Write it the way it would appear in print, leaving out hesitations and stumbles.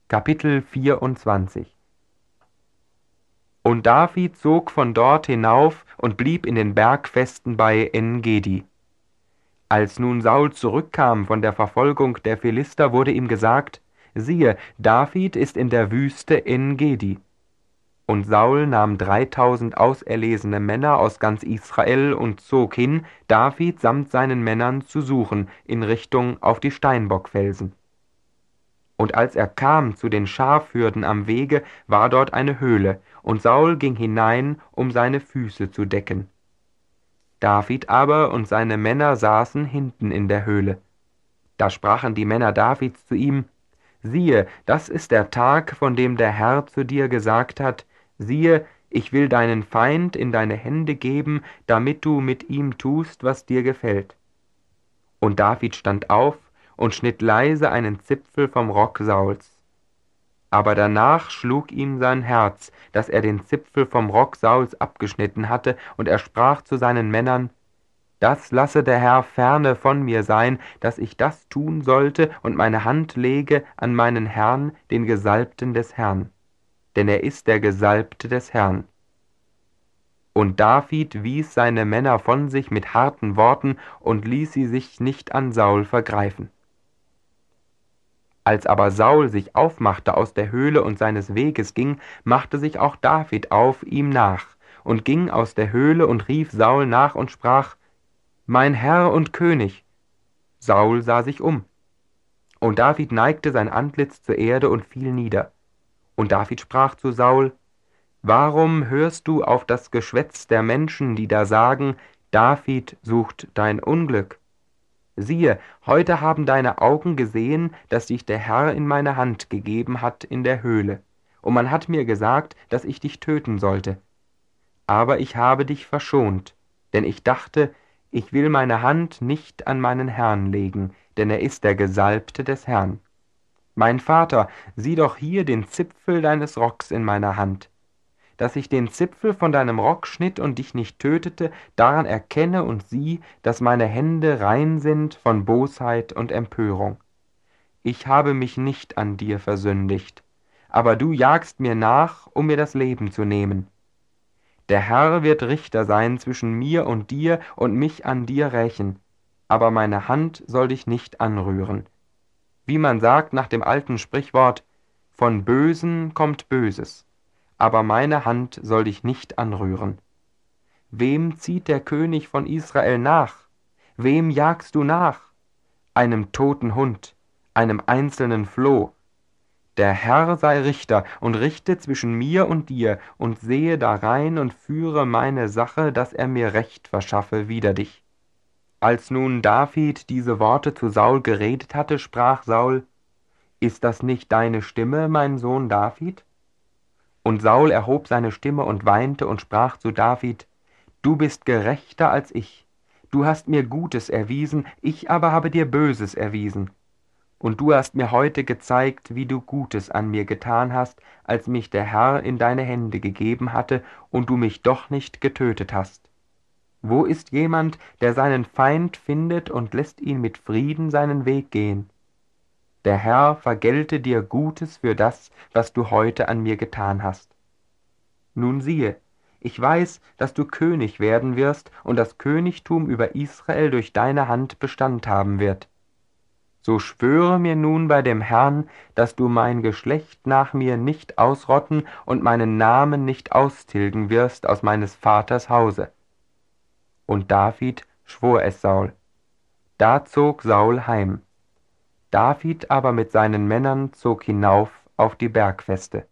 Kapitel 24. Und David zog von dort hinauf und blieb in den Bergfesten bei En-Gedi. Als nun Saul zurückkam von der Verfolgung der Philister, wurde ihm gesagt: Siehe, David ist in der Wüste En-Gedi. Und Saul nahm 3000 auserlesene Männer aus ganz Israel und zog hin, David samt seinen Männern zu suchen, in Richtung auf die Steinbockfelsen. Und als er kam zu den Schafhürden am Wege, war dort eine Höhle, und Saul ging hinein, um seine Füße zu decken. David aber und seine Männer saßen hinten in der Höhle. Da sprachen die Männer Davids zu ihm: Siehe, das ist der Tag, von dem der Herr zu dir gesagt hat: Siehe, ich will deinen Feind in deine Hände geben, damit du mit ihm tust, was dir gefällt. Und David stand auf und schnitt leise einen Zipfel vom Rock Sauls. Aber danach schlug ihm sein Herz, dass er den Zipfel vom Rock Sauls abgeschnitten hatte, und er sprach zu seinen Männern: Das lasse der Herr ferne von mir sein, dass ich das tun sollte und meine Hand lege an meinen Herrn, den Gesalbten des Herrn. Denn er ist der Gesalbte des Herrn. Und David wies seine Männer von sich mit harten Worten und ließ sie sich nicht an Saul vergreifen. Als aber Saul sich aufmachte aus der Höhle und seines Weges ging, machte sich auch David auf ihm nach und ging aus der Höhle und rief Saul nach und sprach: Mein Herr und König! Saul sah sich um. Und David neigte sein Antlitz zur Erde und fiel nieder. Und David sprach zu Saul: Warum hörst du auf das Geschwätz der Menschen, die da sagen: David sucht dein Unglück? Siehe, heute haben deine Augen gesehen, dass dich der Herr in meine Hand gegeben hat in der Höhle, und man hat mir gesagt, dass ich dich töten sollte. Aber ich habe dich verschont, denn ich dachte, ich will meine Hand nicht an meinen Herrn legen, denn er ist der Gesalbte des Herrn. Mein Vater, sieh doch hier den Zipfel deines Rocks in meiner Hand. Dass ich den Zipfel von deinem Rock schnitt und dich nicht tötete, daran erkenne und sieh, dass meine Hände rein sind von Bosheit und Empörung. Ich habe mich nicht an dir versündigt, aber du jagst mir nach, um mir das Leben zu nehmen. Der Herr wird Richter sein zwischen mir und dir und mich an dir rächen, aber meine Hand soll dich nicht anrühren. Wie man sagt nach dem alten Sprichwort: Von Bösen kommt Böses, aber meine Hand soll dich nicht anrühren. Wem zieht der König von Israel nach? Wem jagst du nach? Einem toten Hund, einem einzelnen Floh. Der Herr sei Richter und richte zwischen mir und dir und sehe darein und führe meine Sache, dass er mir Recht verschaffe wider dich. Als nun David diese Worte zu Saul geredet hatte, sprach Saul: Ist das nicht deine Stimme, mein Sohn David? Und Saul erhob seine Stimme und weinte und sprach zu David: Du bist gerechter als ich. Du hast mir Gutes erwiesen, ich aber habe dir Böses erwiesen. Und du hast mir heute gezeigt, wie du Gutes an mir getan hast, als mich der Herr in deine Hände gegeben hatte und du mich doch nicht getötet hast. Wo ist jemand, der seinen Feind findet und lässt ihn mit Frieden seinen Weg gehen? Der Herr vergelte dir Gutes für das, was du heute an mir getan hast. Nun siehe, ich weiß, dass du König werden wirst und das Königtum über Israel durch deine Hand Bestand haben wird. So schwöre mir nun bei dem Herrn, dass du mein Geschlecht nach mir nicht ausrotten und meinen Namen nicht austilgen wirst aus meines Vaters Hause. Und David schwor es Saul. Da zog Saul heim. David aber mit seinen Männern zog hinauf auf die Bergfeste.